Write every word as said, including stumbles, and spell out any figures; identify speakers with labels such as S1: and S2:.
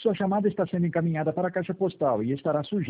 S1: Sua chamada está sendo encaminhada para a caixa postal e estará sujeita